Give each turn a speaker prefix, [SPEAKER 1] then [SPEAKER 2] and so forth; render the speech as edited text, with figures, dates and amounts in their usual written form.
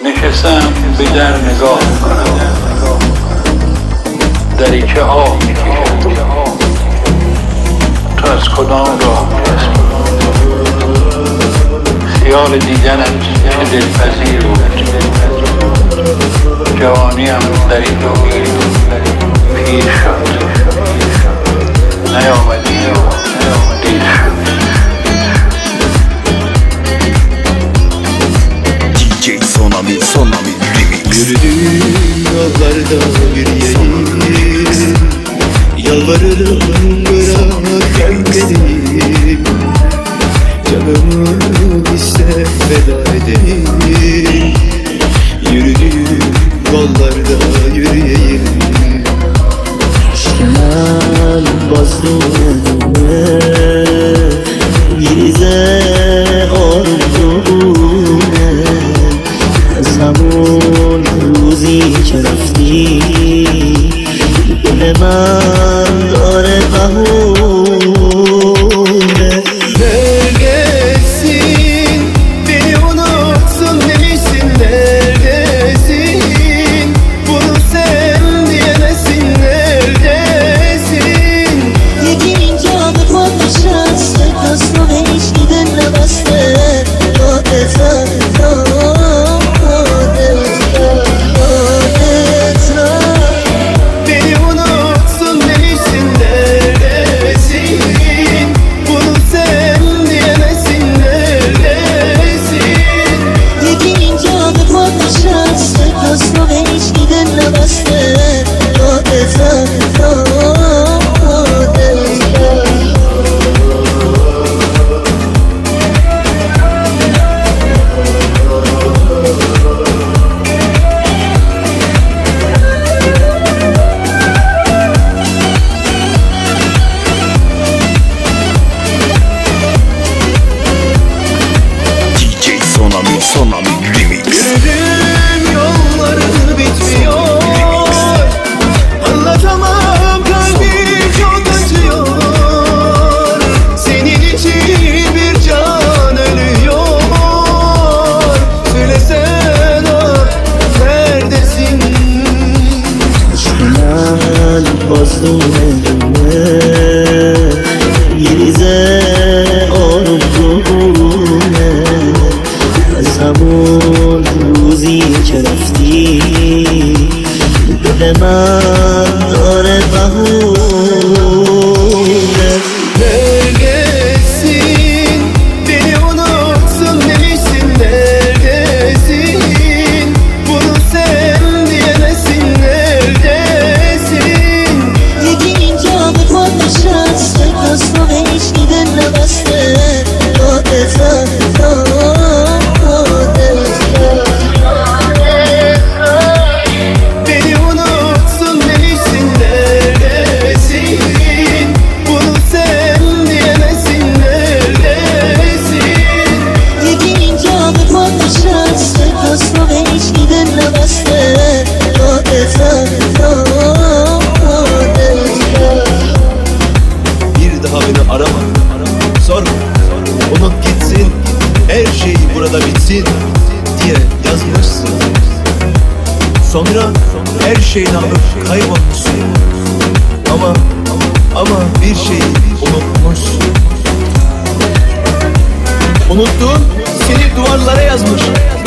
[SPEAKER 1] نشستم به در نگاه کنم، دریچه ها میکشم تو از کدام راه میرسی. خیال دیدنت چه دلپذیر بود، جوانیم در این امید پیر شد، نیامدی دیر شد.
[SPEAKER 2] DJ Sonami Remix.
[SPEAKER 3] Yürüdüğüm yollarda yürüyeyim, yalvarırım bırak beni, canımı iste feda edeyim. Yürüdüğüm yollarda yürüyeyim, aşkından vazgeçme bize آرزومه از همون روزی که رفتی دل من داره بهونه. Neredesin? Beni unuttun demişsin, neredesin? Bunu sen diyemesin, neredesin?
[SPEAKER 4] یکی اینجا به پا نشسته دست رو بهش دیدن نبسته یادتم
[SPEAKER 3] Beni unuttun demişsin, neredesin? Bunu sen diyemesin, neredesin?
[SPEAKER 4] یکی اینجا به پا نشسته دست رو بهش دیدن نبسته یادتم
[SPEAKER 2] DJ Sonami Remix.
[SPEAKER 3] Yürüdüğüm yolların bitmiyor, anlatamam kalbim çok acıyor. Senin için bir can ölüyor, söylesen ah neredesin?
[SPEAKER 4] aşkından vazgeçme bize آرزومه از همون روزی که رفتی دل من داره بهونه.
[SPEAKER 3] Neredesin? Beni unuttun demişsin, neredesin? Bunu sen diyemesin, neredesin?
[SPEAKER 4] یکی اینجا به پا نشسته دست رو بهش دیدن نبسته یادتم
[SPEAKER 3] Beni unuttun demişsin, neredesin? Bunu sen diyemesin, neredesin?
[SPEAKER 4] یکی اینجا به پا نشسته دست رو بهش دیدن نبسته یادتم
[SPEAKER 3] Bir daha beni arama, sorma, unut gitsin, her şey burada bitsin diye yazmışsın. Sonra her şeyini alıp kaybolmuşsun. Ama bir şeyi unutmuşsun. Unuttuğun seni duvarlara yazmış.